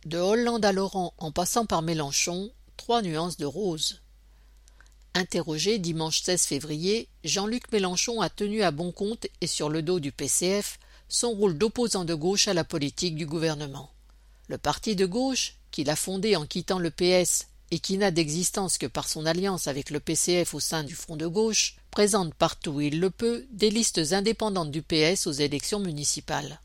De Hollande à Laurent en passant par Mélenchon, 3 nuances de rose. Interrogé dimanche 16 février, Jean-Luc Mélenchon a tenu à bon compte et sur le dos du PCF son rôle d'opposant de gauche à la politique du gouvernement. Le parti de gauche, qu'il a fondé en quittant le PS et qui n'a d'existence que par son alliance avec le PCF au sein du Front de gauche, présente partout où il le peut des listes indépendantes du PS aux élections municipales.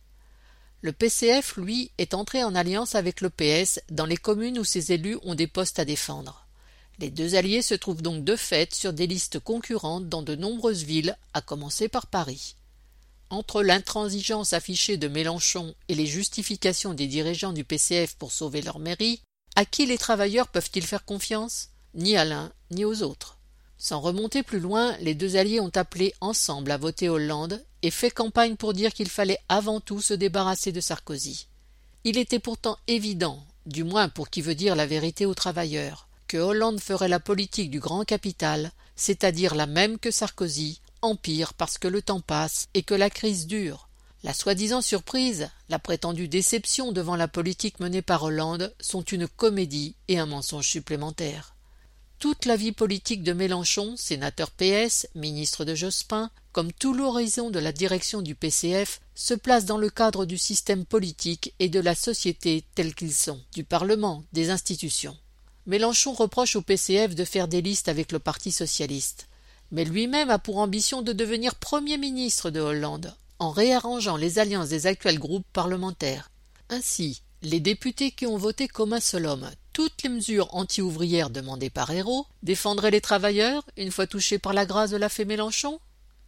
Le PCF, lui, est entré en alliance avec le PS dans les communes où ses élus ont des postes à défendre. Les deux alliés se trouvent donc de fait sur des listes concurrentes dans de nombreuses villes, à commencer par Paris. Entre l'intransigeance affichée de Mélenchon et les justifications des dirigeants du PCF pour sauver leur mairie, à qui les travailleurs peuvent-ils faire confiance? Ni à l'un, ni aux autres. Sans remonter plus loin, les deux alliés ont appelé ensemble à voter Hollande et fait campagne pour dire qu'il fallait avant tout se débarrasser de Sarkozy. Il était pourtant évident, du moins pour qui veut dire la vérité aux travailleurs, que Hollande ferait la politique du grand capital, c'est-à-dire la même que Sarkozy, en pire parce que le temps passe et que la crise dure. La soi-disant surprise, la prétendue déception devant la politique menée par Hollande sont une comédie et un mensonge supplémentaire. Toute la vie politique de Mélenchon, sénateur PS, ministre de Jospin, comme tout l'horizon de la direction du PCF, se place dans le cadre du système politique et de la société tels qu'ils sont, du Parlement, des institutions. Mélenchon reproche au PCF de faire des listes avec le Parti socialiste, mais lui-même a pour ambition de devenir Premier ministre de Hollande, en réarrangeant les alliances des actuels groupes parlementaires. Ainsi, les députés qui ont voté comme un seul homme toutes les mesures anti-ouvrières demandées par Ayrault défendraient les travailleurs une fois touchés par la grâce de la fée Mélenchon?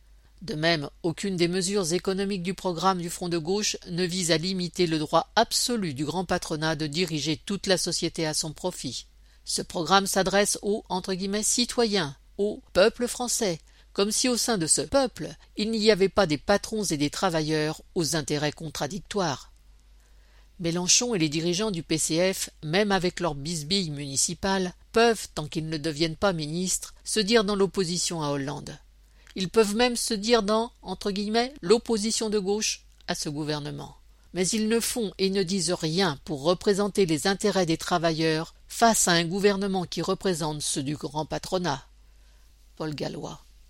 De même, aucune des mesures économiques du programme du Front de gauche ne vise à limiter le droit absolu du grand patronat de diriger toute la société à son profit. Ce programme s'adresse aux « citoyens », au peuple français, comme si au sein de ce peuple, il n'y avait pas des patrons et des travailleurs aux intérêts contradictoires. Mélenchon et les dirigeants du PCF, même avec leur bisbille municipale, peuvent, tant qu'ils ne deviennent pas ministres, se dire dans l'opposition à Hollande. Ils peuvent même se dire dans, « l'opposition de gauche » à ce gouvernement. Mais ils ne font et ne disent rien pour représenter les intérêts des travailleurs face à un gouvernement qui représente ceux du grand patronat. Paul Gallois.